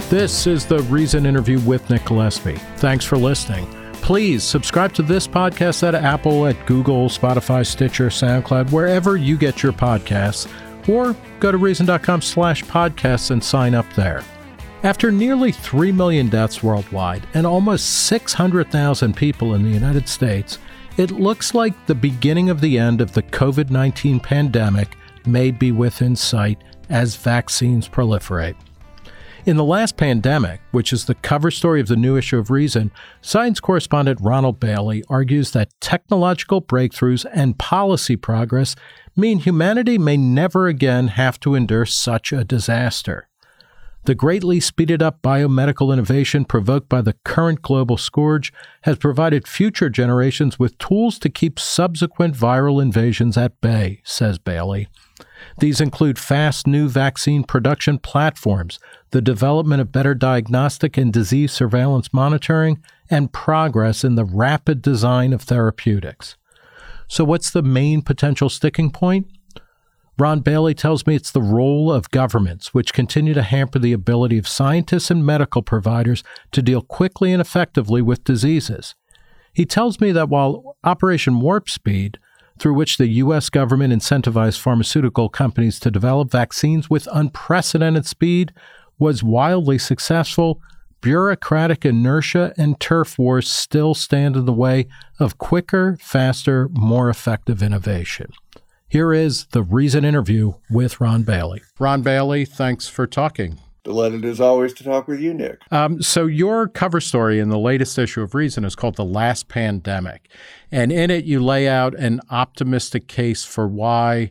This is the Reason Interview with Nick Gillespie. Thanks for listening. Please subscribe to this podcast at Apple, at Google, Spotify, Stitcher, SoundCloud, wherever you get your podcasts, or go to reason.com/podcasts and sign up there. After nearly 3 million deaths worldwide and almost 600,000 people in the United States, it looks like the beginning of the end of the COVID-19 pandemic may be within sight as vaccines proliferate. In the last pandemic, which is the cover story of the new issue of Reason, science correspondent Ronald Bailey argues that technological breakthroughs and policy progress mean humanity may never again have to endure such a disaster. The greatly speeded up biomedical innovation provoked by the current global scourge has provided future generations with tools to keep subsequent viral invasions at bay, says Bailey. These include fast new vaccine production platforms, the development of better diagnostic and disease surveillance monitoring, and progress in the rapid design of therapeutics. So what's the main potential sticking point? Ron Bailey tells me it's the role of governments, which continue to hamper the ability of scientists and medical providers to deal quickly and effectively with diseases. He tells me that while Operation Warp Speed, through which the U.S. government incentivized pharmaceutical companies to develop vaccines with unprecedented speed, was wildly successful, bureaucratic inertia and turf wars still stand in the way of quicker, faster, more effective innovation. Here is the Reason interview with Ron Bailey. Ron Bailey, thanks for talking. Delighted as always to talk with you, Nick. So your cover story in the latest issue of Reason is called The Last Pandemic. And in it, you lay out an optimistic case for why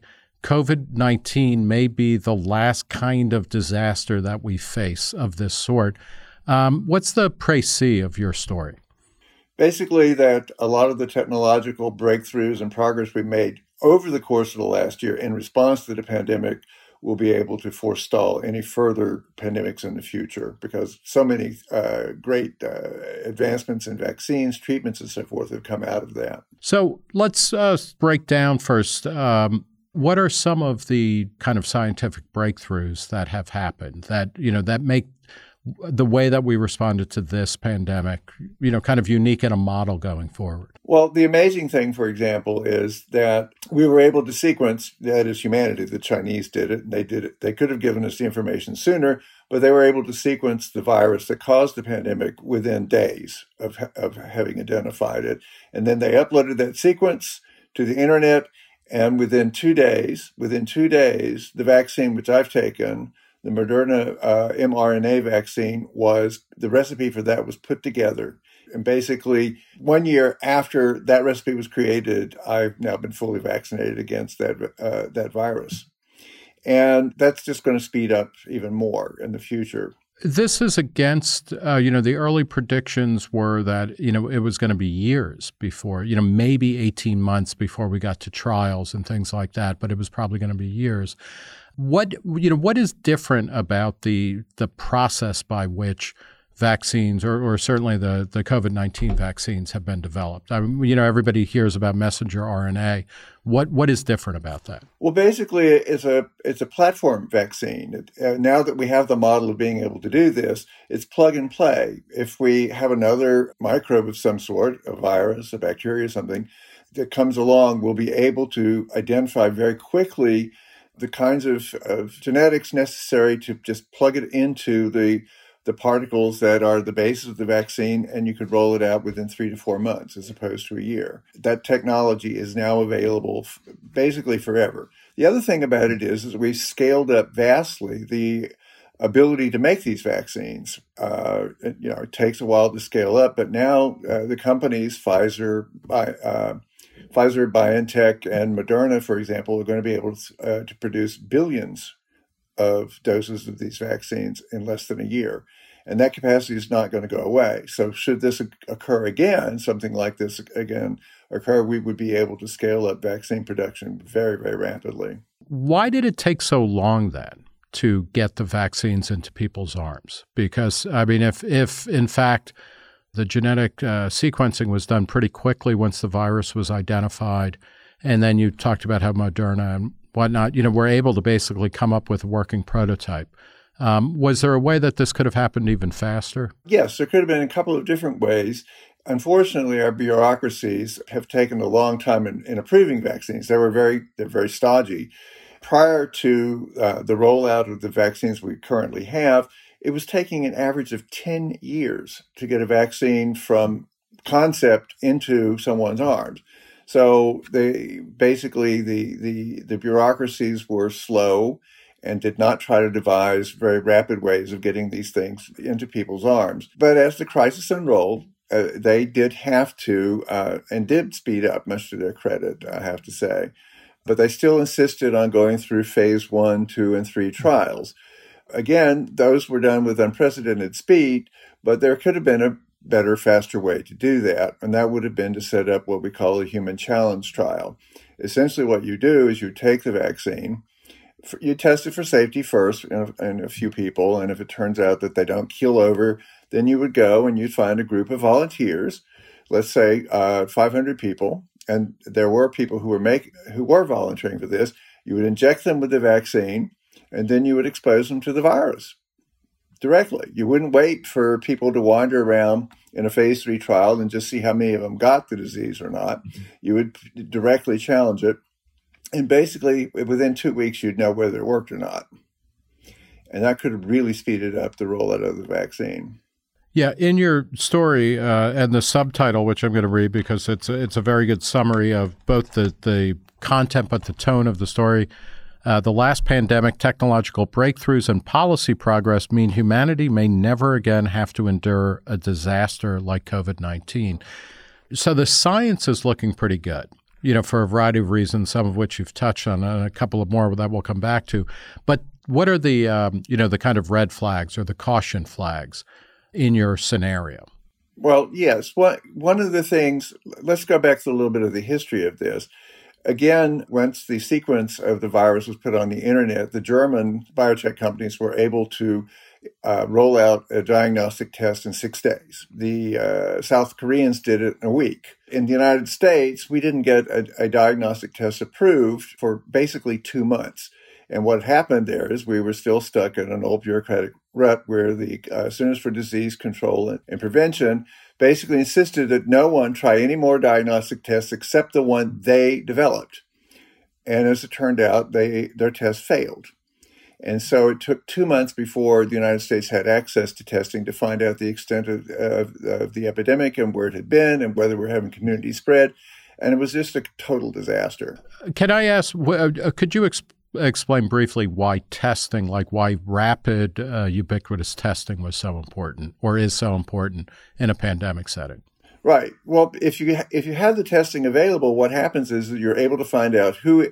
COVID-19 may be the last kind of disaster that we face of this sort. What's the précis of your story? Basically, that a lot of the technological breakthroughs and progress we made over the course of the last year in response to the pandemic will be able to forestall any further pandemics in the future, because so many great advancements in vaccines, treatments, and so forth have come out of that. So let's break down first. What are some of the kind of scientific breakthroughs that have happened that, that make the way that we responded to this pandemic, kind of unique and a model going forward? Well, the amazing thing, for example, is that we were able to sequence, that is humanity, the Chinese did it, and they did it. They could have given us the information sooner, but they were able to sequence the virus that caused the pandemic within days of having identified it. And then they uploaded that sequence to the internet, and within 2 days, the vaccine which I've taken, the Moderna mRNA vaccine, the recipe for that was put together. And basically, 1 year after that recipe was created, I've now been fully vaccinated against that virus. And that's just going to speed up even more in the future. This is against, the early predictions were that, it was going to be years before, maybe 18 months before we got to trials and things like that, but it was probably going to be years. What is different about the process by which vaccines, or certainly the COVID-19 vaccines, have been developed? Everybody hears about messenger RNA. What is different about that? Well, basically, it's a platform vaccine. Now that we have the model of being able to do this, it's plug and play. If we have another microbe of some sort, a virus, a bacteria, something that comes along, we'll be able to identify very quickly the kinds of genetics necessary to just plug it into the particles that are the basis of the vaccine, and you could roll it out within 3 to 4 months as opposed to a year. That technology is now available basically forever. The other thing about it is we've scaled up vastly the ability to make these vaccines. It takes a while to scale up, but now the companies, Pfizer, BioNTech, and Moderna, for example, are going to be able to produce billions of doses of these vaccines in less than a year. And that capacity is not going to go away. So should this occur again, something like this again occur, we would be able to scale up vaccine production very, very rapidly. Why did it take so long then to get the vaccines into people's arms? Because, if in fact the genetic sequencing was done pretty quickly once the virus was identified, and then you talked about how Moderna and whatnot, were able to basically come up with a working prototype. Was there a way that this could have happened even faster? Yes, there could have been a couple of different ways. Unfortunately, our bureaucracies have taken a long time in approving vaccines. They're very stodgy. Prior to the rollout of the vaccines we currently have, it was taking an average of 10 years to get a vaccine from concept into someone's arms. So the bureaucracies were slow and did not try to devise very rapid ways of getting these things into people's arms. But as the crisis unrolled, they did have to and did speed up, much to their credit, I have to say. But they still insisted on going through phase 1, 2, and 3 trials. Again, those were done with unprecedented speed, but there could have been a better, faster way to do that, and that would have been to set up what we call a human challenge trial. Essentially, what you do is you take the vaccine, you test it for safety first in a few people, and if it turns out that they don't keel over, then you would go and you'd find a group of volunteers, let's say 500 people, and there were people who were volunteering for this. You would inject them with the vaccine, and then you would expose them to the virus directly. You wouldn't wait for people to wander around in a phase 3 trial and just see how many of them got the disease or not. You would directly challenge it. And basically, within 2 weeks, you'd know whether it worked or not. And that could have really speeded up the rollout of the vaccine. Yeah, in your story and the subtitle, which I'm going to read because it's a very good summary of both the content but the tone of the story, the last pandemic, technological breakthroughs, and policy progress mean humanity may never again have to endure a disaster like COVID-19. So the science is looking pretty good, for a variety of reasons, some of which you've touched on, and a couple of more that we'll come back to. But what are the, the kind of red flags or the caution flags in your scenario? Well, yes. One of the things, let's go back to a little bit of the history of this. Again, once the sequence of the virus was put on the internet, the German biotech companies were able to roll out a diagnostic test in 6 days. The South Koreans did it in a week. In the United States, we didn't get a diagnostic test approved for basically 2 months. And what happened there is we were still stuck in an old bureaucratic rut where the Centers for Disease Control and Prevention basically insisted that no one try any more diagnostic tests except the one they developed. And as it turned out, their test failed. And so it took 2 months before the United States had access to testing to find out the extent of the epidemic and where it had been and whether we're having community spread. And it was just a total disaster. Can I ask, could you explain briefly why testing, like why rapid, ubiquitous testing was so important or is so important in a pandemic setting? Right. Well, if you have the testing available, what happens is that you're able to find out who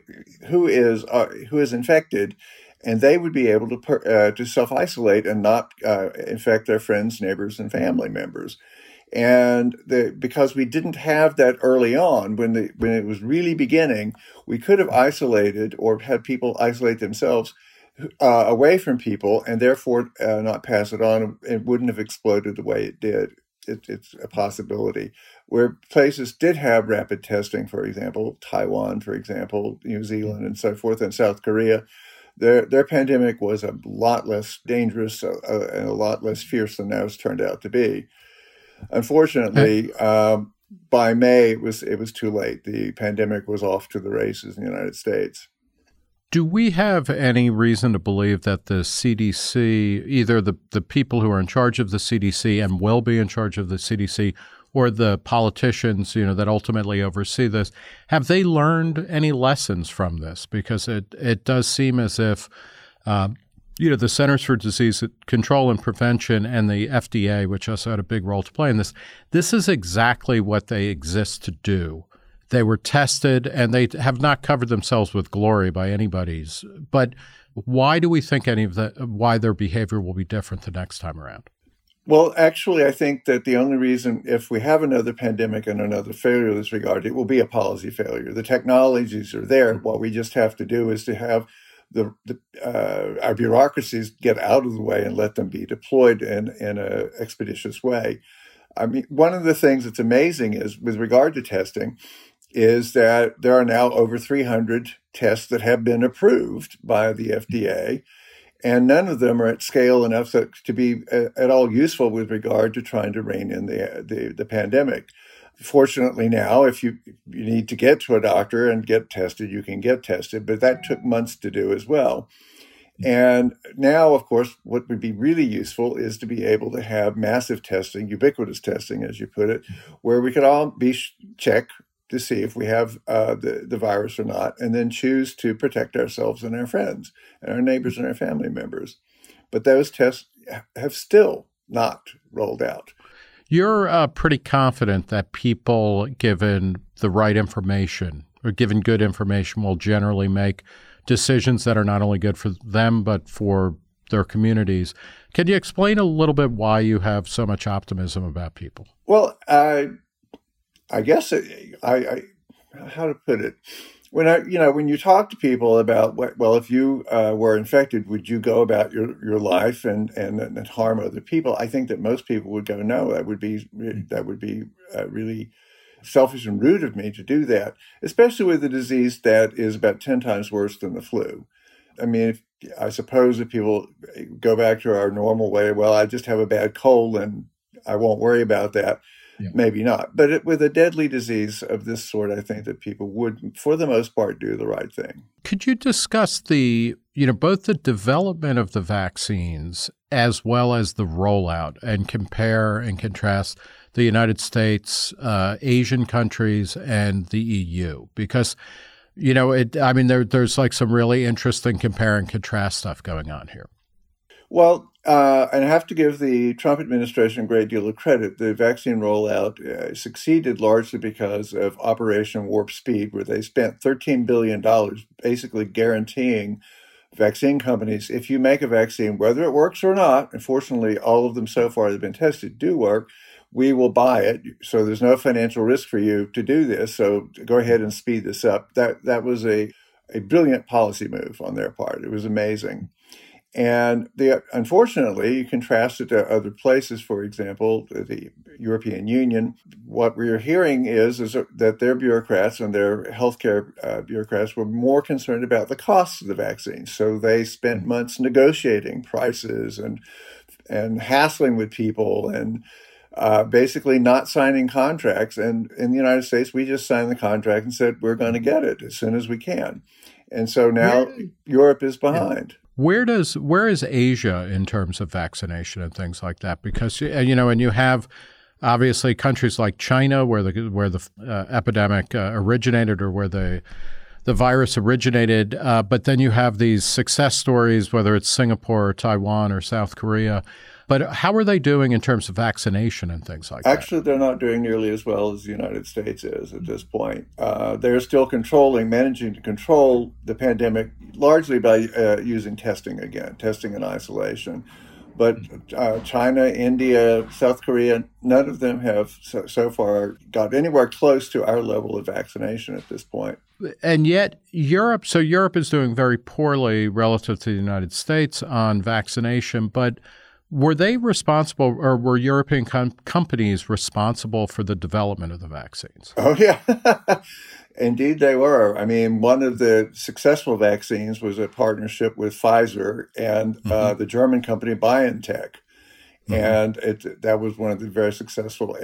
is infected, and they would be able to self-isolate and not infect their friends, neighbors, and family members. And because we didn't have that early on, when it was really beginning, we could have isolated or had people isolate themselves away from people and therefore not pass it on. It wouldn't have exploded the way it did. It's a possibility. Where places did have rapid testing, for example, Taiwan, for example, New Zealand and so forth, and South Korea, their pandemic was a lot less dangerous and a lot less fierce than now it's turned out to be. Unfortunately, by May, it was too late. The pandemic was off to the races in the United States. Do we have any reason to believe that the CDC, either the people who are in charge of the CDC and will be in charge of the CDC, or the politicians, that ultimately oversee this, have they learned any lessons from this? Because it does seem as if the Centers for Disease Control and Prevention and the FDA, which also had a big role to play in this is exactly what they exist to do. They were tested, and they have not covered themselves with glory by anybody's. But why do we think why their behavior will be different the next time around? Well, actually, I think that the only reason, if we have another pandemic and another failure in this regard, it will be a policy failure. The technologies are there. What we just have to do is to have our bureaucracies get out of the way and let them be deployed in an expeditious way. I mean, one of the things that's amazing is, with regard to testing, is that there are now over 300 tests that have been approved by the FDA. And none of them are at scale enough to be at all useful with regard to trying to rein in the pandemic. Fortunately now, if you need to get to a doctor and get tested, you can get tested, but that took months to do as well. And now, of course, what would be really useful is to be able to have massive testing, ubiquitous testing, as you put it, where we could all be checked to see if we have the virus or not, and then choose to protect ourselves and our friends and our neighbors and our family members. But those tests have still not rolled out. You're pretty confident that people, given the right information or given good information, will generally make decisions that are not only good for them, but for their communities. Can you explain a little bit why you have so much optimism about people? Well, I guess how to put it, when you talk to people about if you were infected, would you go about your life and harm other people? I think that most people would go, no, that would be really selfish and rude of me to do that, especially with a disease that is about 10 times worse than the flu. I mean, I suppose if people go back to our normal way, well, I just have a bad cold and I won't worry about that. Yeah. Maybe not. But with a deadly disease of this sort, I think that people would, for the most part, do the right thing. Could you discuss both the development of the vaccines as well as the rollout, and compare and contrast the United States, Asian countries, and the EU? Because, there's like some really interesting compare and contrast stuff going on here. Well, and I have to give the Trump administration a great deal of credit. The vaccine rollout succeeded largely because of Operation Warp Speed, where they spent $13 billion basically guaranteeing vaccine companies, if you make a vaccine, whether it works or not, and fortunately all of them so far that have been tested do work, we will buy it. So there's no financial risk for you to do this. So go ahead and speed this up. That was a brilliant policy move on their part. It was amazing. And unfortunately, you contrast it to other places, for example, the European Union. What we're hearing is that their bureaucrats and their healthcare bureaucrats were more concerned about the costs of the vaccines. So they spent months negotiating prices and hassling with people and basically not signing contracts. And in the United States, we just signed the contract and said, we're going to get it as soon as we can. And so now Europe is behind. Yeah. Where is Asia in terms of vaccination and things like that? Because and you have obviously countries like China where the epidemic originated, or where the virus originated, but then you have these success stories, whether it's Singapore or Taiwan or South Korea. But how are they doing in terms of vaccination and things like that? Actually, they're not doing nearly as well as the United States is at this point. They're still managing to control the pandemic largely by using testing and isolation. But China, India, South Korea, none of them have so far got anywhere close to our level of vaccination at this point. And yet Europe is doing very poorly relative to the United States on vaccination, but were they responsible, or were European companies responsible for the development of the vaccines? Oh, yeah. Indeed, they were. I mean, one of the successful vaccines was a partnership with Pfizer and the German company BioNTech. Mm-hmm. And that was one of the very successful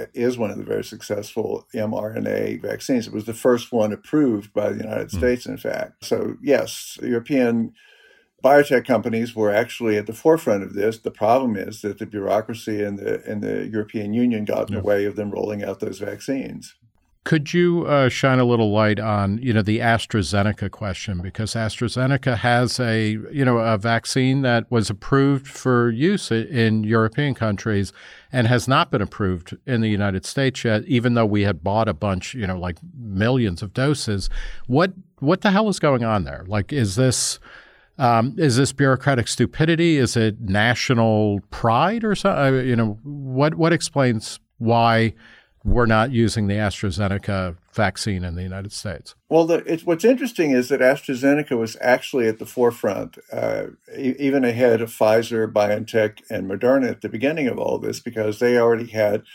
mRNA vaccines. It was the first one approved by the United States, in fact. So, yes, European biotech companies were actually at the forefront of this. The problem is that the bureaucracy in the European Union got in the way of them rolling out those vaccines. Could you shine a little light on, the AstraZeneca question? Because AstraZeneca has a vaccine that was approved for use in European countries and has not been approved in the United States yet, even though we had bought a bunch, like millions of doses. What the hell is going on there? Like, is this bureaucratic stupidity? Is it national pride or something? What explains why we're not using the AstraZeneca vaccine in the United States? Well, what's interesting is that AstraZeneca was actually at the forefront, even ahead of Pfizer, BioNTech, and Moderna at the beginning of all this, because they already had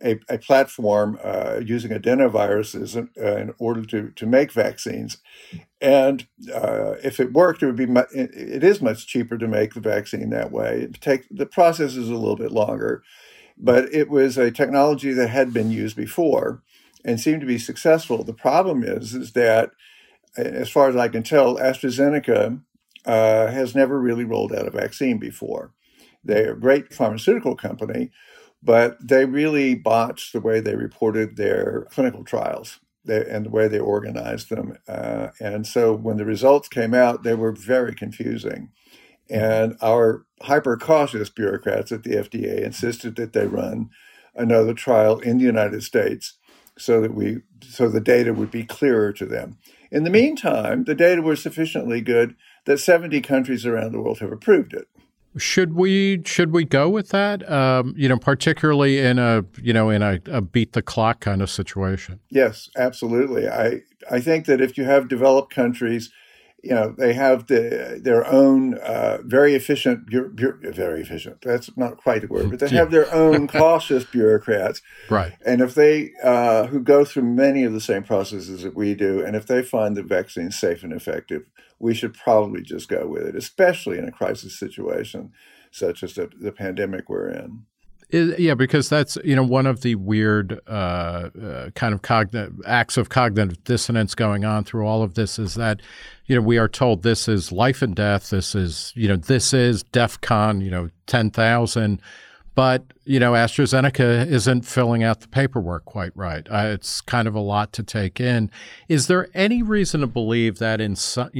a platform using adenoviruses in order to make vaccines. And if it worked, it is much cheaper to make the vaccine that way. The process is a little bit longer, but it was a technology that had been used before and seemed to be successful. The problem is that, as far as I can tell, AstraZeneca has never really rolled out a vaccine before. They're a great pharmaceutical company, but they really botched the way they reported their clinical trials and the way they organized them. And so when the results came out, they were very confusing. And our hyper-cautious bureaucrats at the FDA insisted that they run another trial in the United States so the data would be clearer to them. In the meantime, the data were sufficiently good that 70 countries around the world have approved it. Should we go with that? Particularly in a beat the clock kind of situation. Yes, absolutely. I think that if you have developed countries, they have their own very efficient. Very efficient. That's not quite a word, but they have their own cautious bureaucrats. Right. And if they who go through many of the same processes that we do, and if they find the vaccine safe and effective, we should probably just go with it, especially in a crisis situation such as the pandemic we're in. Because that's one of the weird kind of acts of cognitive dissonance going on through all of this is that we are told this is life and death. This is DEFCON 10,000. But, AstraZeneca isn't filling out the paperwork quite right. It's kind of a lot to take in. Is there any reason to believe that in,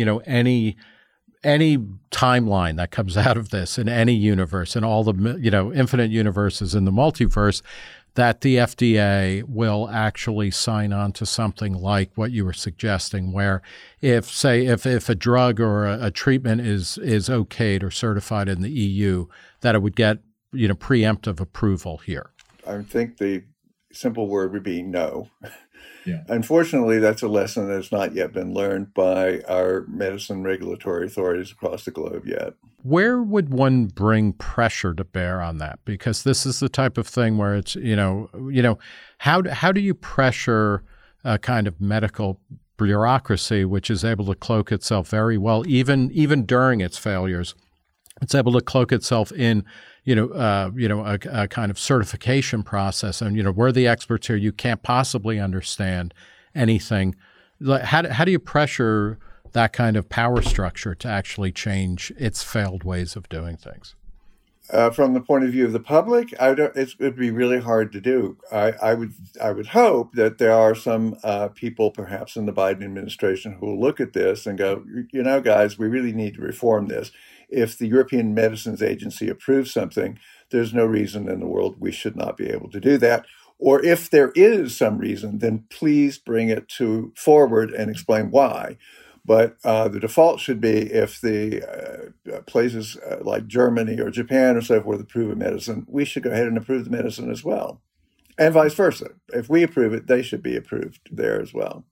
any timeline that comes out of this in any universe, in all the, infinite universes in the multiverse, that the FDA will actually sign on to something like what you were suggesting, where if a drug or a treatment is okayed or certified in the EU, that it would get preemptive approval here? I think the simple word would be no. Yeah. Unfortunately, that's a lesson that has not yet been learned by our medicine regulatory authorities across the globe yet. Where would one bring pressure to bear on that? Because this is the type of thing where it's, how do you pressure a kind of medical bureaucracy which is able to cloak itself very well, even during its failures? It's able to cloak itself in, a kind of certification process. And, we're the experts here. You can't possibly understand anything. How do you pressure that kind of power structure to actually change its failed ways of doing things? From the point of view of the public, it would be really hard to do. I would hope that there are some people, perhaps in the Biden administration, who will look at this and go, guys, we really need to reform this. If the European Medicines Agency approves something, there's no reason in the world we should not be able to do that. Or if there is some reason, then please bring it forward and explain why. But the default should be if the places like Germany or Japan or so forth approve a medicine, we should go ahead and approve the medicine as well. And vice versa. If we approve it, they should be approved there as well.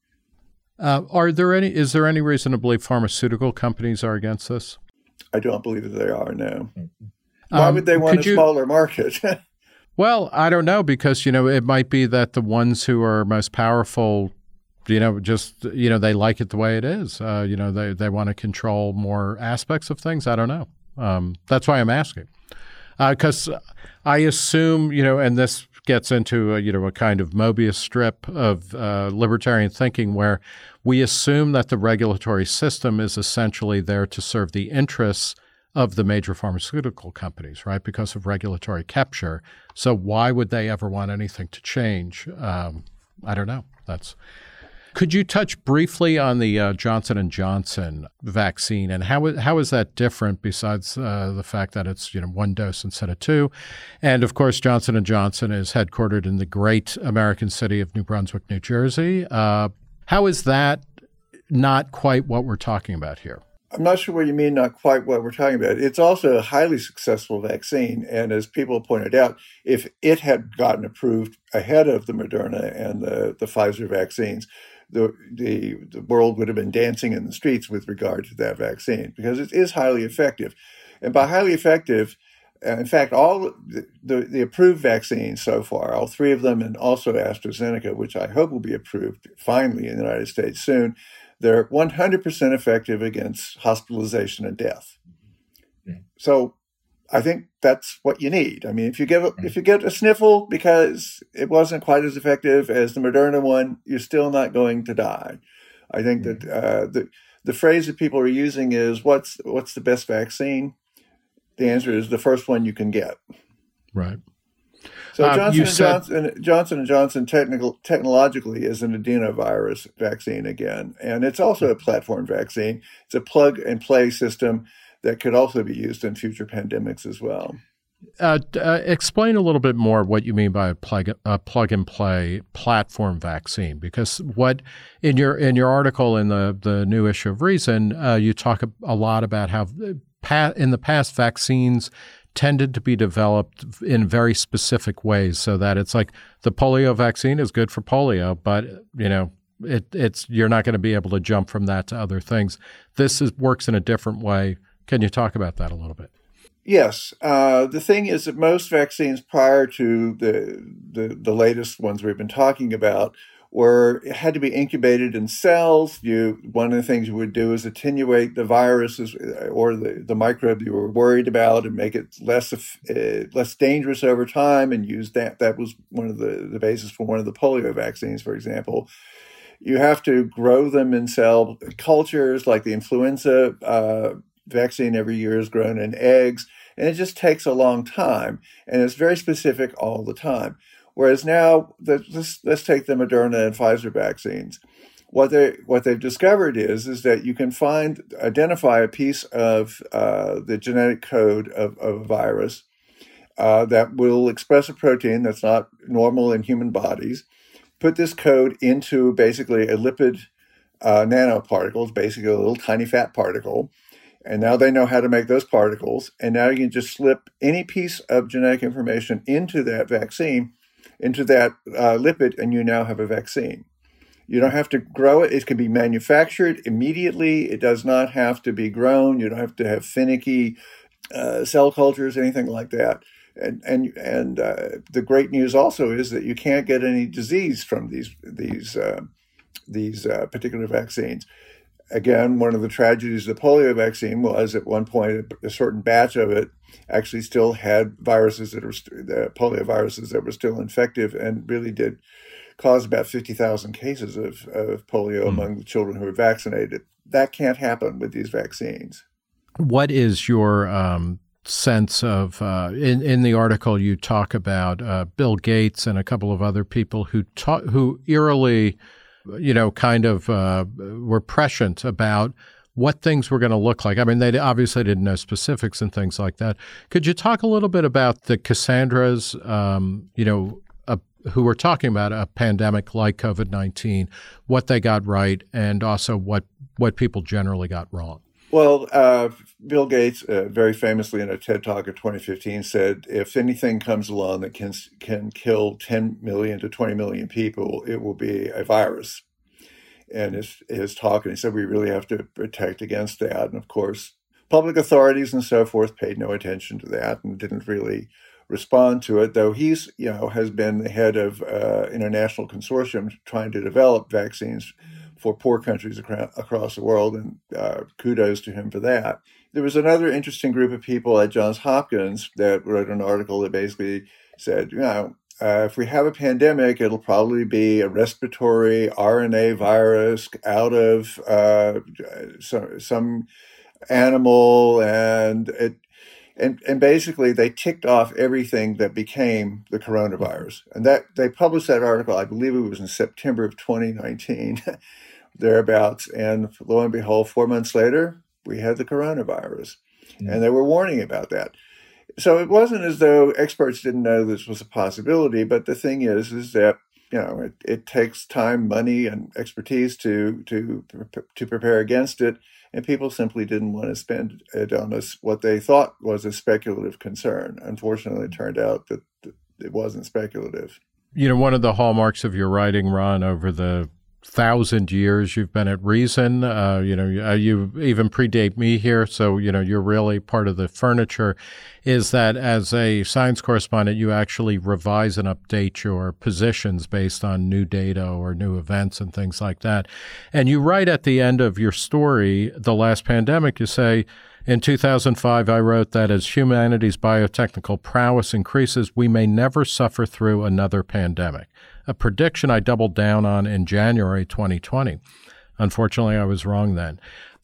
Is there any reason to believe pharmaceutical companies are against this? I don't believe that they are, no. Why would they want a smaller market? Well, I don't know, because, it might be that the ones who are most powerful, they like it the way it is. They want to control more aspects of things. I don't know. That's why I'm asking. Because I assume, and this gets into, a kind of Mobius strip of libertarian thinking where we assume that the regulatory system is essentially there to serve the interests of the major pharmaceutical companies, right, because of regulatory capture. So why would they ever want anything to change? I don't know. Could you touch briefly on the Johnson & Johnson vaccine, and how is that different besides the fact that it's one dose instead of two? And of course, Johnson & Johnson is headquartered in the great American city of New Brunswick, New Jersey. How is that not quite what we're talking about here? I'm not sure what you mean, not quite what we're talking about. It's also a highly successful vaccine. And as people pointed out, if it had gotten approved ahead of the Moderna and the Pfizer vaccines, the world would have been dancing in the streets with regard to that vaccine, because it is highly effective. And by highly effective, In fact, all the approved vaccines so far, all three of them, and also AstraZeneca, which I hope will be approved finally in the United States soon, they're 100% effective against hospitalization and death. So I think that's what you need. I mean, if you get a sniffle because it wasn't quite as effective as the Moderna one, you're still not going to die. I think that the phrase that people are using is, what's the best vaccine? The answer is the first one you can get. Right. So Johnson & Johnson technologically is an adenovirus vaccine again, and it's also a platform vaccine. It's a plug-and-play system that could also be used in future pandemics as well. Explain a little bit more what you mean by a plug-and-play platform vaccine, because what in your article in the new issue of Reason, you talk a lot about how in the past vaccines tended to be developed in very specific ways, so that it's like the polio vaccine is good for polio, but it's you're not going to be able to jump from that to other things. This works in a different way. Can you talk about that a little bit? Yes. The thing is that most vaccines prior to the latest ones we've been talking about had to be incubated in cells. One of the things you would do is attenuate the viruses or the microbe you were worried about and make it less dangerous over time, and use that. That was one of the basis for one of the polio vaccines, for example. You have to grow them in cell cultures, like the influenza vaccine every year is grown in eggs, and it just takes a long time, and it's very specific all the time. Whereas now, let's take the Moderna and Pfizer vaccines. What they've discovered is that you can identify a piece of the genetic code of a virus that will express a protein that's not normal in human bodies. Put this code into basically a lipid nanoparticle, basically a little tiny fat particle. And now they know how to make those particles. And now you can just slip any piece of genetic information into that vaccine, into that lipid, and you now have a vaccine. You don't have to grow it. It can be manufactured immediately. It does not have to be grown. You don't have to have finicky cell cultures, anything like that. And the great news also is that you can't get any disease from these particular vaccines. Again, one of the tragedies of the polio vaccine was at one point a certain batch of it actually still had viruses the polio viruses that were still infective, and really did cause about 50,000 cases of polio among the children who were vaccinated. That can't happen with these vaccines. What is your sense of, in the article you talk about Bill Gates and a couple of other people who eerily were prescient about what things were going to look like. I mean, they obviously didn't know specifics and things like that. Could you talk a little bit about the Cassandras, who were talking about a pandemic like COVID-19, what they got right, and also what people generally got wrong? Well, Bill Gates, very famously in a TED Talk in 2015, said, if anything comes along that can kill 10 million to 20 million people, it will be a virus. And his talk, and he said, we really have to protect against that. And of course, public authorities and so forth paid no attention to that and didn't really respond to it, though he's, has been the head of international consortium trying to develop vaccines for poor countries across the world, and kudos to him for that. There was another interesting group of people at Johns Hopkins that wrote an article that basically said, if we have a pandemic, it'll probably be a respiratory RNA virus out of some animal, and basically they ticked off everything that became the coronavirus. And that they published that article, I believe it was in September of 2019. Thereabouts, and lo and behold, 4 months later, we had the coronavirus, and they were warning about that. So it wasn't as though experts didn't know this was a possibility, but the thing is that it takes time, money, and expertise to prepare against it, and people simply didn't want to spend it on what they thought was a speculative concern. Unfortunately, it turned out that it wasn't speculative. One of the hallmarks of your writing, Ron, over the 1,000 years you've been at Reason. You even predate me here, so you're really part of the furniture. Is that as a science correspondent, you actually revise and update your positions based on new data or new events and things like that. And you write at the end of your story, The Last Pandemic, you say, in 2005, I wrote that as humanity's biotechnical prowess increases, we may never suffer through another pandemic, a prediction I doubled down on in January 2020. Unfortunately, I was wrong then.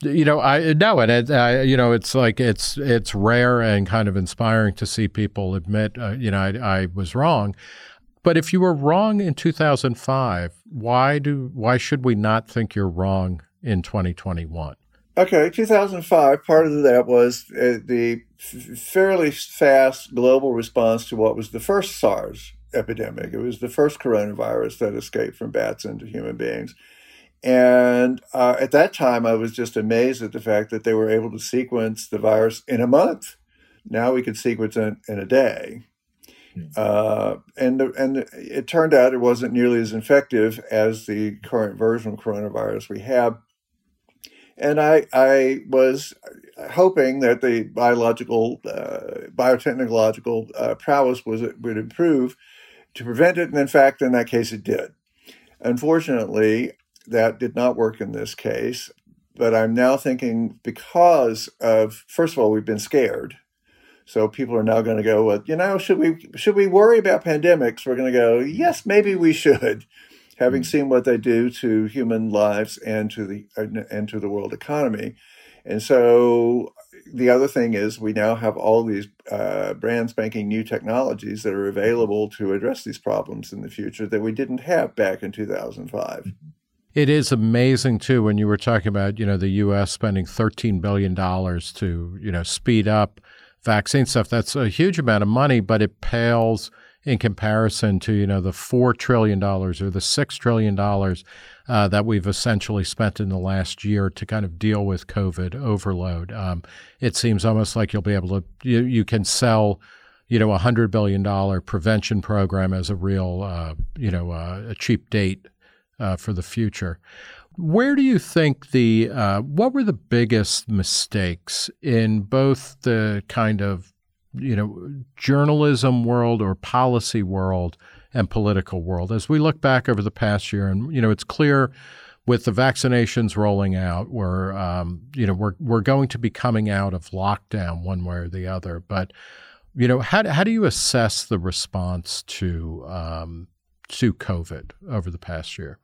It's like it's rare and kind of inspiring to see people admit, I was wrong. But if you were wrong in 2005, why should we not think you're wrong in 2021? Okay, 2005, part of that was the fairly fast global response to what was the first SARS epidemic. It was the first coronavirus that escaped from bats into human beings. And at that time, I was just amazed at the fact that they were able to sequence the virus in a month. Now we could sequence it in a day. And it turned out it wasn't nearly as effective as the current version of coronavirus we have. And I was hoping that the biotechnological prowess would improve to prevent it. And in fact, in that case, it did. Unfortunately, that did not work in this case. But I'm now thinking because of, first of all, we've been scared. So people are now going to go, well, should we worry about pandemics? We're going to go, yes, maybe we should. Having seen what they do to human lives and to the world economy. And so the other thing is we now have all these brand spanking new technologies that are available to address these problems in the future that we didn't have back in 2005. It is amazing, too, when you were talking about, the U.S. spending $13 billion to, speed up vaccine stuff. That's a huge amount of money, but it pales in comparison to, the $4 trillion or the $6 trillion that we've essentially spent in the last year to kind of deal with COVID overload. It seems almost like you'll be able to, you can sell, a $100 billion prevention program as a real, a cheap date for the future. Where do you think what were the biggest mistakes in both the kind of journalism world or policy world and political world as we look back over the past year? And, it's clear with the vaccinations rolling out, we're going to be coming out of lockdown one way or the other. But, how do you assess the response to COVID over the past year?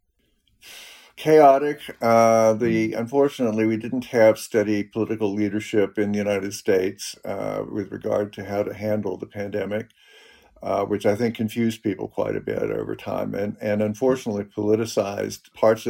Chaotic. Unfortunately, we didn't have steady political leadership in the United States with regard to how to handle the pandemic, which I think confused people quite a bit over time, and unfortunately politicized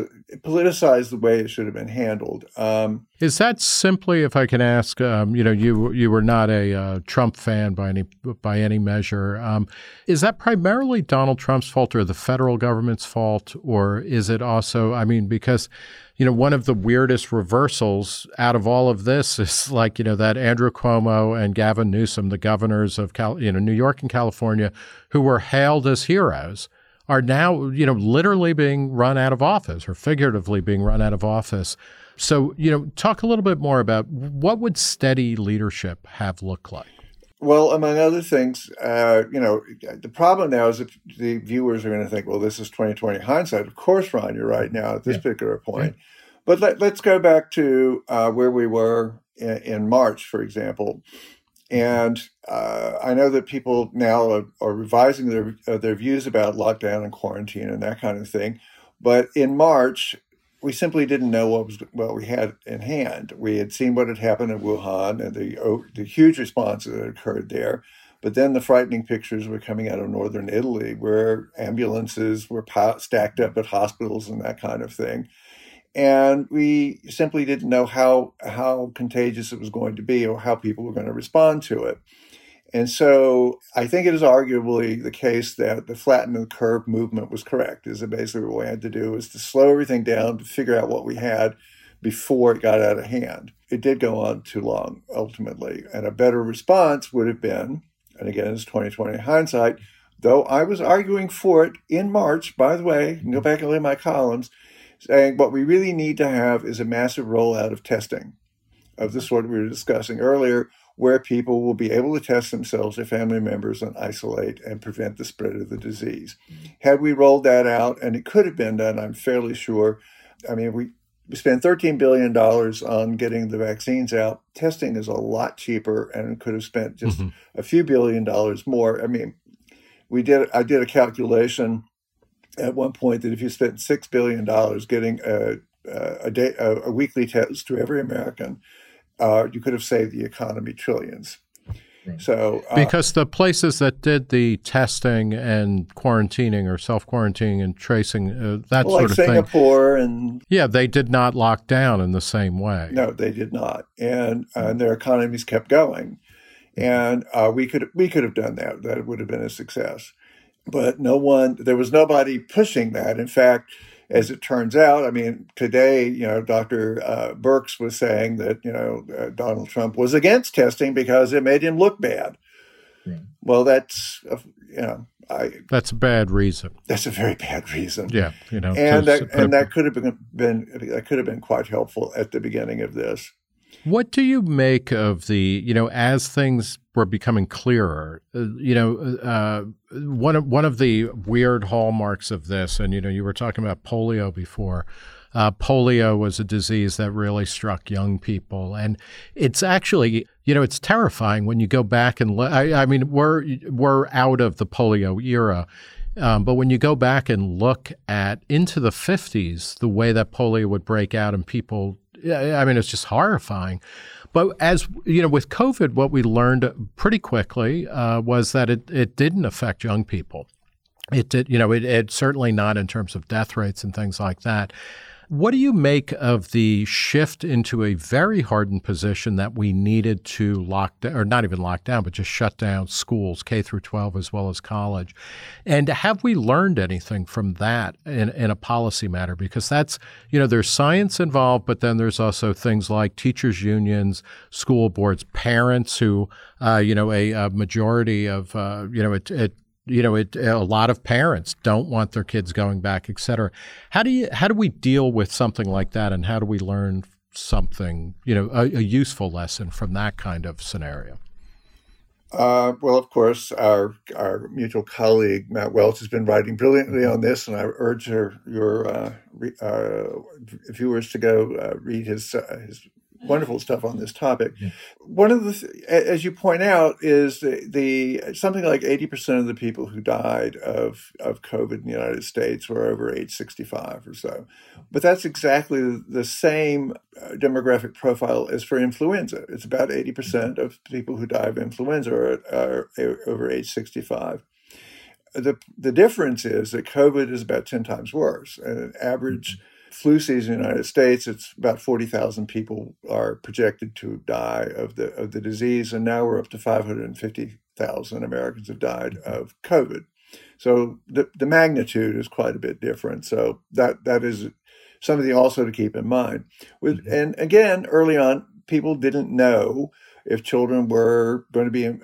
the way it should have been handled. Is that simply, if I can ask, you were not a Trump fan by any measure. Is that primarily Donald Trump's fault or the federal government's fault, or is it also, because one of the weirdest reversals out of all of this is that Andrew Cuomo and Gavin Newsom, the governors of New York and California, who were hailed as heroes, are now, literally being run out of office or figuratively being run out of office. So, talk a little bit more about what would steady leadership have looked like? Well, among other things, the problem now is that the viewers are going to think, well, this is 2020 hindsight. Of course, Ron, you're right now at this particular point. Yeah. But let's go back to where we were in March, for example. And I know that people now are revising their views about lockdown and quarantine and that kind of thing. But in March, we simply didn't know what we had in hand. We had seen what had happened in Wuhan and the huge response that occurred there. But then the frightening pictures were coming out of northern Italy, where ambulances were stacked up at hospitals and that kind of thing. And we simply didn't know how contagious it was going to be or how people were going to respond to it. And so I think it is arguably the case that the flatten the curve movement was correct. Is that basically what we had to do is to slow everything down to figure out what we had before it got out of hand. It did go on too long, ultimately. And a better response would have been, and again, it's 2020 hindsight, though I was arguing for it in March, by the way, you can go back and look at my columns, saying what we really need to have is a massive rollout of testing of the sort we were discussing earlier, where people will be able to test themselves, their family members, and isolate and prevent the spread of the disease. Had we rolled that out, and it could have been done, I'm fairly sure. I mean, we spent $13 billion on getting the vaccines out. Testing is a lot cheaper and could have spent just a few $billion more. I mean, I did a calculation at one point that if you spent $6 billion getting a weekly test to every American, you could have saved the economy trillions. Right. So because the places that did the testing and quarantining or self-quarantining and tracing, that sort of thing. Like Singapore and... Yeah, they did not lock down in the same way. No, they did not. And their economies kept going. And we could have done that. That would have been a success. But there was nobody pushing that. In fact, as it turns out, I mean, today, Dr. Birx was saying that, Donald Trump was against testing because it made him look bad. Right. Well, that's, that's a bad reason. That's a very bad reason. Yeah, and that could have been quite helpful at the beginning of this. What do you make of the, as things were becoming clearer, one of the weird hallmarks of this, and, you were talking about polio before. Polio was a disease that really struck young people. And it's actually, it's terrifying when you go back and look. I mean, we're out of the polio era. But when you go back and look into the 50s, the way that polio would break out and people, I mean, it's just horrifying. But as with COVID, what we learned pretty quickly was that it didn't affect young people. It did, it certainly not in terms of death rates and things like that. What do you make of the shift into a very hardened position that we needed to lock down, or not even lock down, but just shut down schools, K through 12 as well as college? And have we learned anything from that in a policy matter? Because that's, there's science involved, but then there's also things like teachers' unions, school boards, parents who, a majority of, a lot of parents don't want their kids going back, et cetera. How do we deal with something like that, and how do we learn something, a useful lesson from that kind of scenario? Well, of course, our mutual colleague, Matt Welch, has been writing brilliantly on this, and I urge your viewers to go read his wonderful stuff on this topic. Yeah. One of the, as you point out, is the something like 80% of the people who died of COVID in the United States were over age 65 or so. But that's exactly the same demographic profile as for influenza. It's about 80% of people who die of influenza are over age 65. The difference is that COVID is about 10 times worse. An average flu season in the United States, it's about 40,000 people are projected to die of the disease, and now we're up to 550,000 Americans have died of COVID. So the magnitude is quite a bit different. So that is something also to keep in mind. And again, early on, people didn't know if children were going to be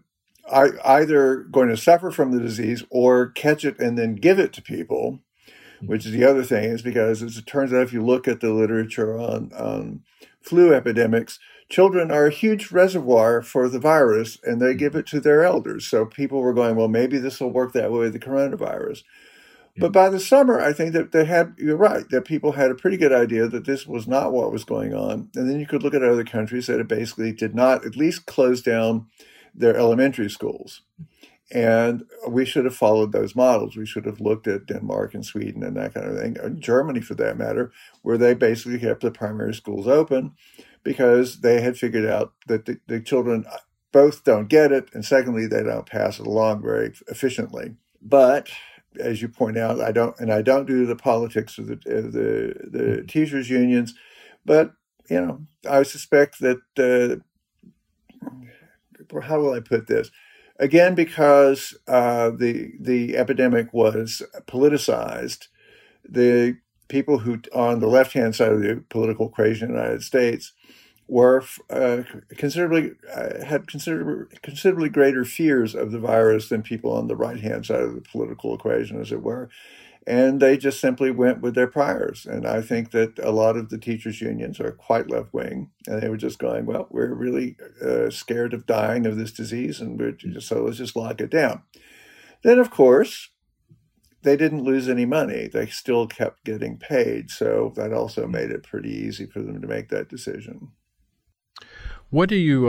either going to suffer from the disease or catch it and then give it to people. Which is the other thing, is because, as it turns out, if you look at the literature on flu epidemics, children are a huge reservoir for the virus, and they give it to their elders. So people were going, well, maybe this will work that way with the coronavirus. Yeah. But by the summer, I think that you're right, that people had a pretty good idea that this was not what was going on. And then you could look at other countries that basically did not at least close down their elementary schools. And we should have followed those models. We should have looked at Denmark and Sweden and that kind of thing, or Germany for that matter, where they basically kept the primary schools open because they had figured out that the children both don't get it, and secondly, they don't pass it along very efficiently. But as you point out, I don't do the politics of the teachers' unions, but I suspect that how will I put this? Again, because the epidemic was politicized, the people who on the left-hand side of the political equation in the United States were had considerably greater fears of the virus than people on the right-hand side of the political equation, as it were. And they just simply went with their priors. And I think that a lot of the teachers' unions are quite left-wing. And they were just going, well, we're really scared of dying of this disease, and so let's just lock it down. Then, of course, they didn't lose any money. They still kept getting paid. So that also made it pretty easy for them to make that decision. What do you,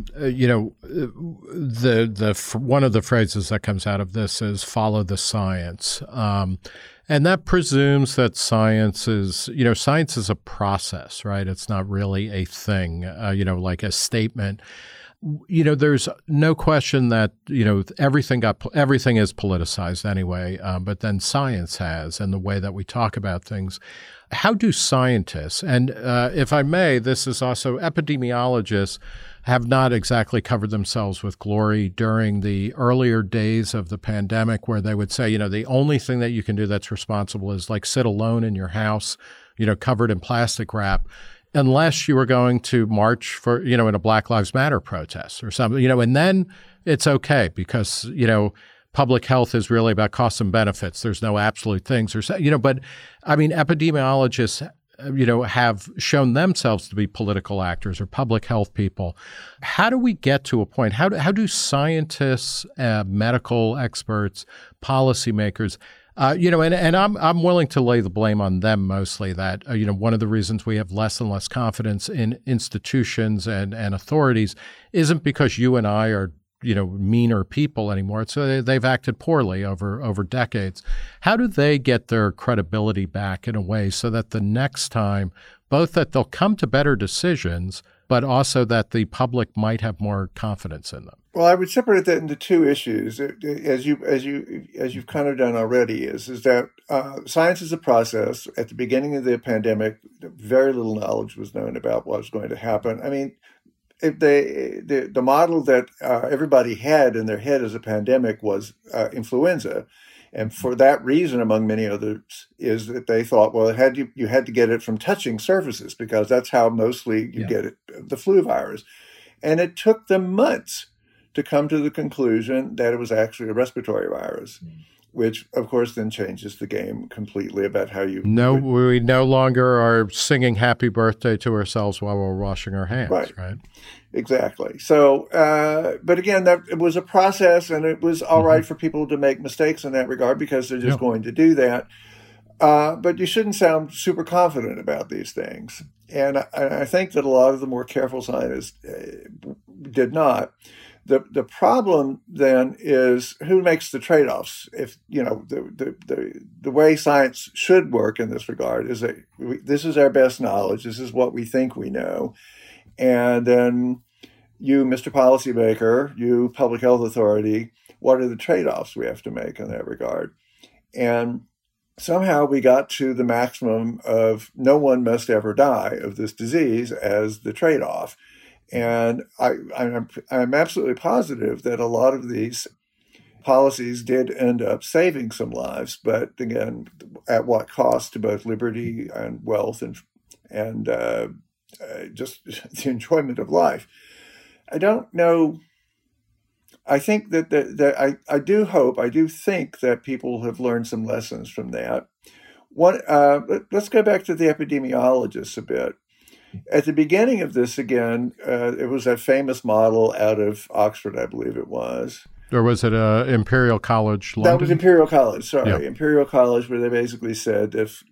one of the phrases that comes out of this is follow the science. And that presumes that science is a process, right? It's not really a thing, like a statement. There's no question that, everything is politicized anyway, but then science has, and the way that we talk about things. How do scientists, and if I may, this is also epidemiologists, have not exactly covered themselves with glory during the earlier days of the pandemic, where they would say, the only thing that you can do that's responsible is like sit alone in your house, covered in plastic wrap, unless you were going to march for, in a Black Lives Matter protest or something, and then it's okay because, public health is really about costs and benefits. There's no absolute things but I mean, epidemiologists, have shown themselves to be political actors or public health people. How do we get to a point? How do scientists, medical experts, policymakers, and I'm willing to lay the blame on them mostly that, one of the reasons we have less and less confidence in institutions and authorities isn't because you and I are, meaner people anymore. It's they've acted poorly over decades. How do they get their credibility back in a way so that the next time, both that they'll come to better decisions, but also that the public might have more confidence in them? Well, I would separate that into two issues, as you've kind of done already. Is that science is a process. At the beginning of the pandemic, very little knowledge was known about what was going to happen. I mean, the model that everybody had in their head as a pandemic was influenza, and for that reason, among many others, is that they thought, well, you had to get it from touching surfaces because that's how mostly you get it, the flu virus, and it took them months to come to the conclusion that it was actually a respiratory virus, which, of course, then changes the game completely about how you... We no longer are singing happy birthday to ourselves while we're washing our hands, right? Exactly. So, but again, it was a process, and it was all right for people to make mistakes in that regard because they're just going to do that. But you shouldn't sound super confident about these things. And I think that a lot of the more careful scientists did not. The problem then is who makes the trade-offs. If the way science should work in this regard is that this is our best knowledge. This is what we think we know, and then you, Mr. Policymaker, you, public health authority, what are the trade-offs we have to make in that regard? And somehow we got to the maximum of no one must ever die of this disease as the trade-off. And I'm absolutely positive that a lot of these policies did end up saving some lives, but again, at what cost to both liberty and wealth and just the enjoyment of life. I don't know. I think that I do think that people have learned some lessons from that. Let's go back to the epidemiologists a bit. At the beginning of this, again, it was that famous model out of Oxford, I believe it was. Or was it Imperial College London? That was Imperial College, sorry. Yeah. Imperial College, where they basically said if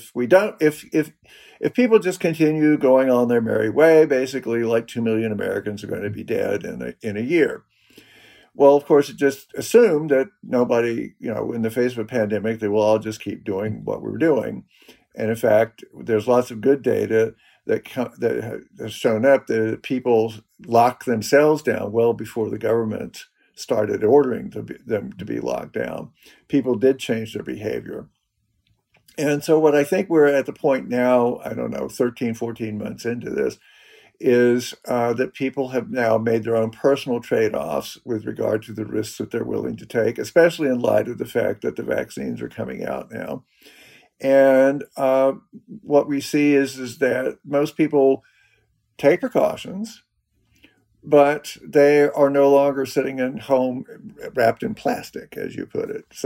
people just continue going on their merry way, basically like 2 million Americans are going to be dead in a year. Well, of course, it just assumed that nobody, in the face of a pandemic, they will all just keep doing what we're doing. And in fact, there's lots of good data that has shown up that people locked themselves down well before the government started ordering them to be locked down. People did change their behavior. And so what I think we're at the point now, 13, 14 months into this, is that people have now made their own personal trade-offs with regard to the risks that they're willing to take, especially in light of the fact that the vaccines are coming out now. And what we see is that most people take precautions, but they are no longer sitting at home wrapped in plastic, as you put it.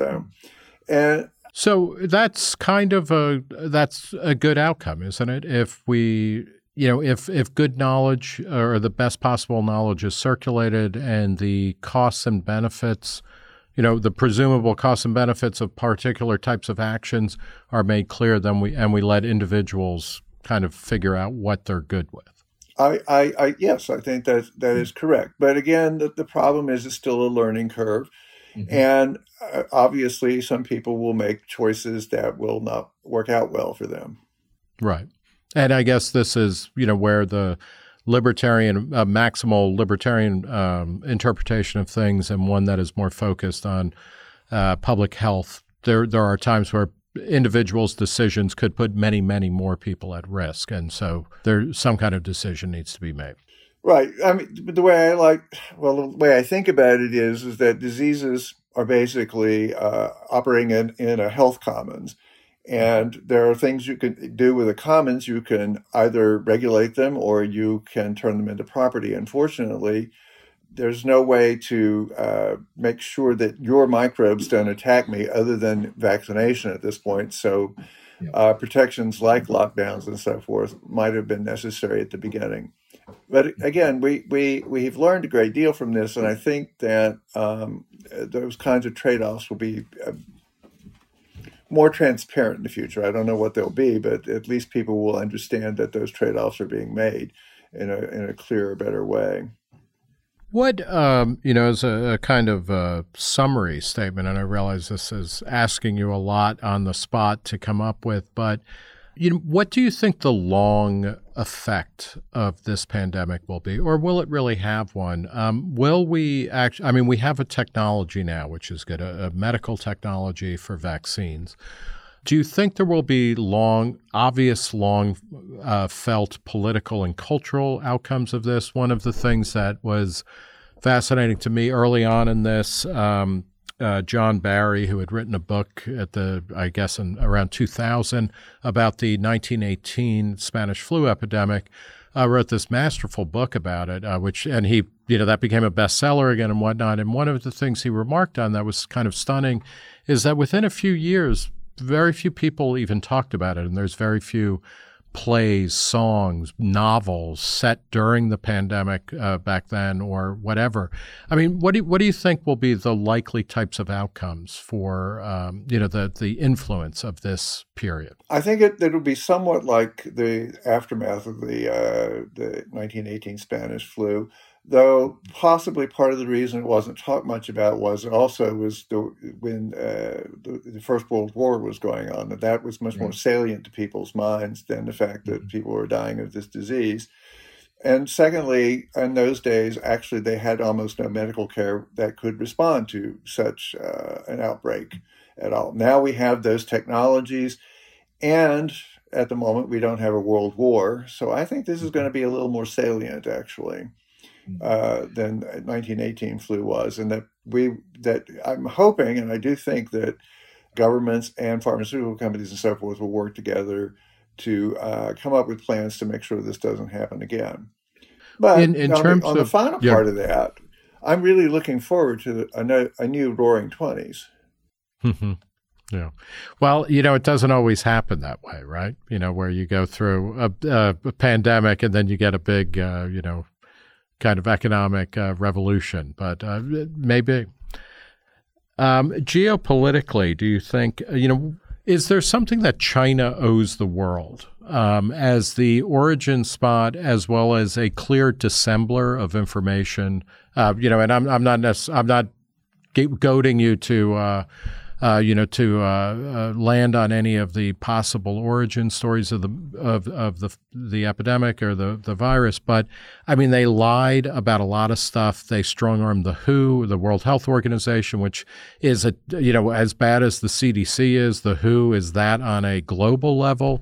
So that's kind of that's a good outcome, isn't it? If we, if good knowledge or the best possible knowledge is circulated and the costs and benefits, the presumable costs and benefits of particular types of actions are made clear, then we let individuals kind of figure out what they're good with. Yes, I think that is correct. But again, the problem is it's still a learning curve. Mm-hmm. And obviously, some people will make choices that will not work out well for them. Right. And I guess this is, where the maximal libertarian interpretation of things and one that is more focused on public health, there are times where individuals' decisions could put many, many more people at risk. And so some kind of decision needs to be made. Right. I mean, the way I think about it is that diseases are basically operating in a health commons. And there are things you can do with the commons. You can either regulate them or you can turn them into property. Unfortunately, there's no way to make sure that your microbes don't attack me other than vaccination at this point. So protections like lockdowns and so forth might have been necessary at the beginning. But again, we've learned a great deal from this, and I think that those kinds of trade-offs will be more transparent in the future. I don't know what they'll be, but at least people will understand that those trade-offs are being made in a clearer, better way. What, as a kind of summary statement, and I realize this is asking you a lot on the spot to come up with, but what do you think the long effect of this pandemic will be, or will it really have one? Will we actually, we have a technology now, which is good, a medical technology for vaccines. Do you think there will be obvious felt political and cultural outcomes of this? One of the things that was fascinating to me early on in this, John Barry, who had written a book in around 2000 about the 1918 Spanish flu epidemic, wrote this masterful book about it, that became a bestseller again and whatnot. And one of the things he remarked on that was kind of stunning is that within a few years, very few people even talked about it, and there's very few plays, songs, novels set during the pandemic back then or whatever. What do you think will be the likely types of outcomes for the influence of this period? I think it'll be somewhat like the aftermath of the 1918 Spanish flu, though possibly part of the reason it wasn't talked much about was when the First World War was going on. That was much more salient to people's minds than the fact that people were dying of this disease. And secondly, in those days, actually, they had almost no medical care that could respond to such an outbreak at all. Now we have those technologies, and at the moment, we don't have a world war. So I think this is going to be a little more salient, actually, than 1918 flu was, and that I'm hoping, and I do think that governments and pharmaceutical companies and so forth will work together to come up with plans to make sure this doesn't happen again. But on the final part of that, I'm really looking forward to a new Roaring '20s. Yeah. Well, it doesn't always happen that way, right? Where you go through a pandemic and then you get a big, kind of economic revolution, but maybe. Geopolitically, do you think, is there something that China owes the world as the origin spot as well as a clear dissembler of information? And I'm not goading you to land on any of the possible origin stories of the epidemic or the virus, but they lied about a lot of stuff. They strong-armed the WHO, the World Health Organization, which is as bad as the CDC is. The WHO is that on a global level.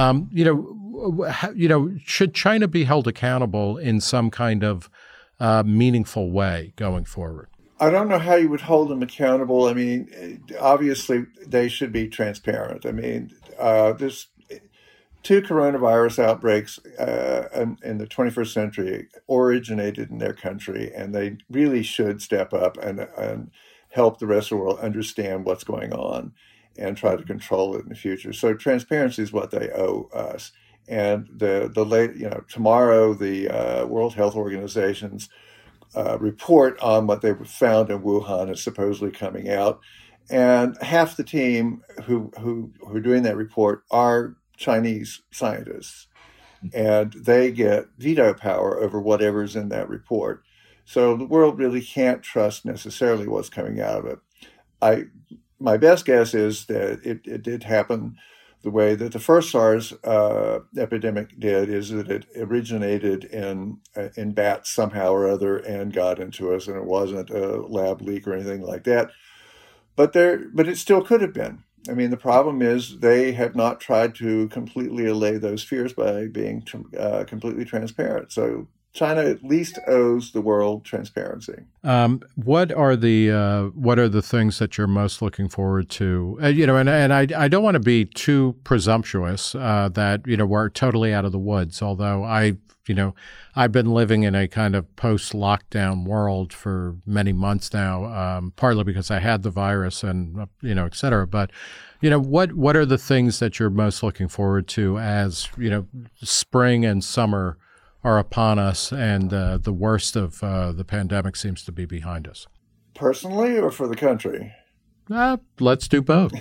Should China be held accountable in some kind of meaningful way going forward? I don't know how you would hold them accountable. Obviously, they should be transparent. two coronavirus outbreaks in the 21st century originated in their country, and they really should step up and help the rest of the world understand what's going on and try to control it in the future. So transparency is what they owe us. And tomorrow the World Health Organization's report on what they found in Wuhan is supposedly coming out, and half the team who are doing that report are Chinese scientists, and they get veto power over whatever's in that report. So the world really can't trust necessarily what's coming out of it. My best guess is that it did happen the way that the first SARS epidemic did, is that it originated in bats somehow or other and got into us, and it wasn't a lab leak or anything like that. But it still could have been. I mean, the problem is they have not tried to completely allay those fears by being completely transparent. So China at least owes the world transparency. What are the things that you're most looking forward to? And I don't want to be too presumptuous that we're totally out of the woods. Although I've been living in a kind of post-lockdown world for many months now, partly because I had the virus and et cetera. But what are the things that you're most looking forward to as spring and summer are upon us, and the worst of the pandemic seems to be behind us? Personally, or for the country? Let's do both.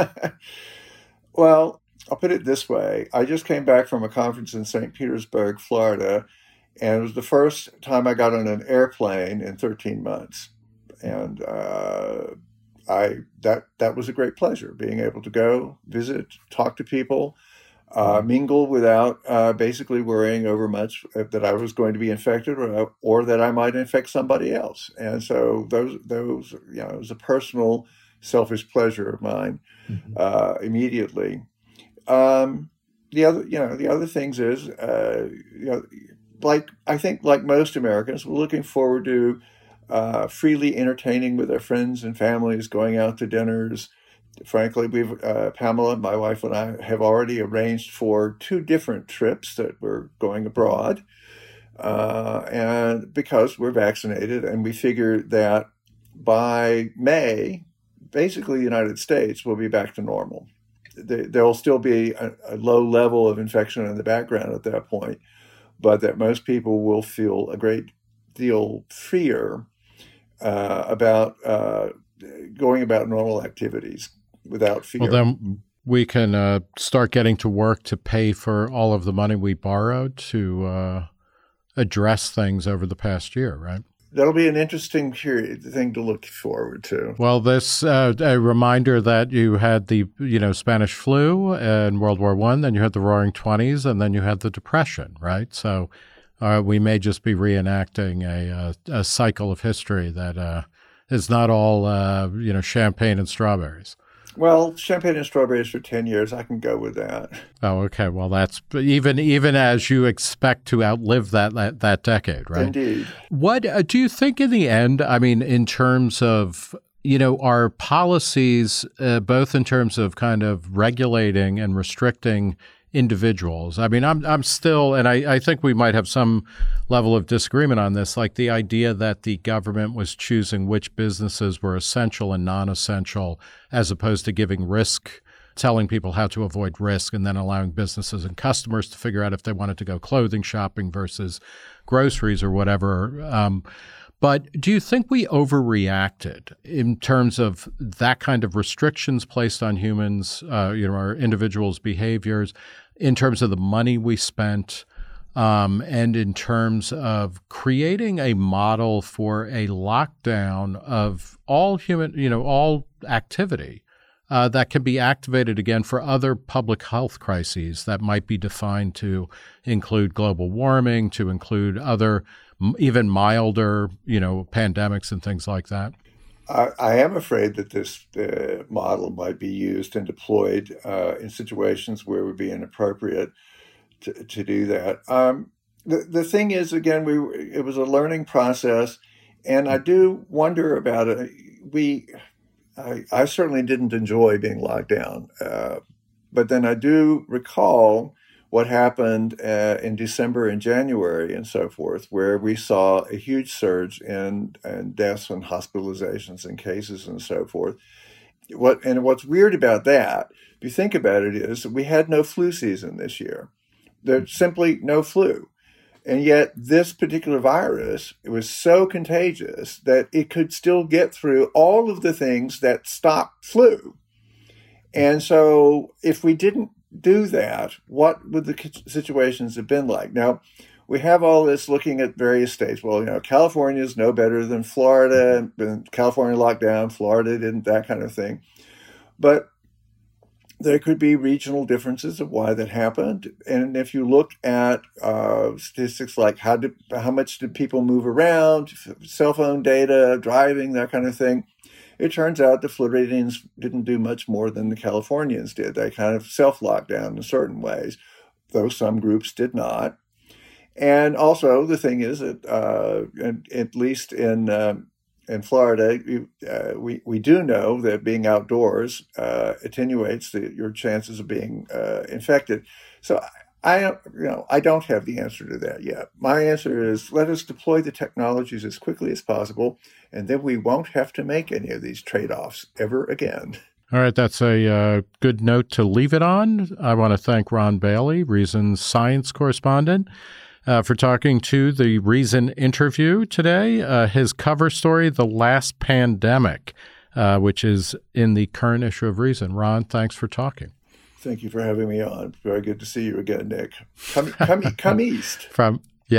Well, I'll put it this way. I just came back from a conference in St. Petersburg, Florida, and it was the first time I got on an airplane in 13 months. And that was a great pleasure, being able to go, visit, talk to people, mingle without basically worrying over much that I was going to be infected or that I might infect somebody else. And so those it was a personal, selfish pleasure of mine immediately. The other things is I think like most Americans, we're looking forward to freely entertaining with our friends and families, going out to dinners. Frankly, Pamela, my wife, and I have already arranged for 2 different trips that we're going abroad, and because we're vaccinated, and we figure that by May, basically the United States will be back to normal. There'll still be a low level of infection in the background at that point, but that most people will feel a great deal freer about going about normal activities without fear. Well, then we can start getting to work to pay for all of the money we borrowed to address things over the past year, right? That'll be an interesting thing to look forward to. Well, this a reminder that you had the Spanish flu in World War I, then you had the Roaring '20s, and then you had the Depression, right? So we may just be reenacting a cycle of history that is not all champagne and strawberries. Well, champagne and strawberries for 10 years, I can go with that. Oh, okay. Well, that's even as you expect to outlive that decade, right? Indeed. What do you think in the end? I mean, in terms of our policies, both in terms of kind of regulating and restricting individuals. I mean, I'm still, and I think we might have some level of disagreement on this, like the idea that the government was choosing which businesses were essential and non-essential, as opposed to giving telling people how to avoid risk, and then allowing businesses and customers to figure out if they wanted to go clothing shopping versus groceries or whatever. But do you think we overreacted in terms of that kind of restrictions placed on humans, our individuals' behaviors, in terms of the money we spent, and in terms of creating a model for a lockdown of all all activity that can be activated again for other public health crises that might be defined to include global warming, to include other even milder, pandemics and things like that? I am afraid that this model might be used and deployed in situations where it would be inappropriate to do that. The thing is, again, it was a learning process, and I do wonder about it. I certainly didn't enjoy being locked down, but then I do recall what happened in December and January and so forth, where we saw a huge surge in deaths and hospitalizations and cases and so forth. What's weird about that, if you think about it, is that we had no flu season this year. There's simply no flu. And yet this particular virus, it was so contagious that it could still get through all of the things that stop flu. And so if we didn't do that, what would the situations have been like? Now, we have all this looking at various states. Well, California is no better than Florida. California locked down, Florida didn't, that kind of thing. But there could be regional differences of why that happened. And if you look at statistics like how much did people move around, cell phone data, driving, that kind of thing, it turns out the Floridians didn't do much more than the Californians did. They kind of self-locked down in certain ways, though some groups did not. And also the thing is that at least in Florida, we do know that being outdoors attenuates your chances of being infected. So I don't have the answer to that yet. My answer is let us deploy the technologies as quickly as possible, and then we won't have to make any of these trade-offs ever again. All right, that's a good note to leave it on. I want to thank Ron Bailey, Reason's science correspondent, for talking to the Reason interview today. His cover story, The Last Pandemic, which is in the current issue of Reason. Ron, thanks for talking. Thank you for having me on. Very good to see you again, Nick. Come east. From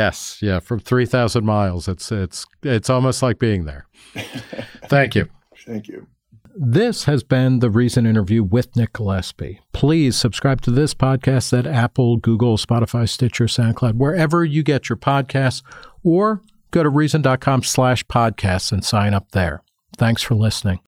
3,000 miles. It's almost like being there. Thank you. Thank you. This has been the Reason interview with Nick Gillespie. Please subscribe to this podcast at Apple, Google, Spotify, Stitcher, SoundCloud, wherever you get your podcasts, or go to reason.com/podcasts and sign up there. Thanks for listening.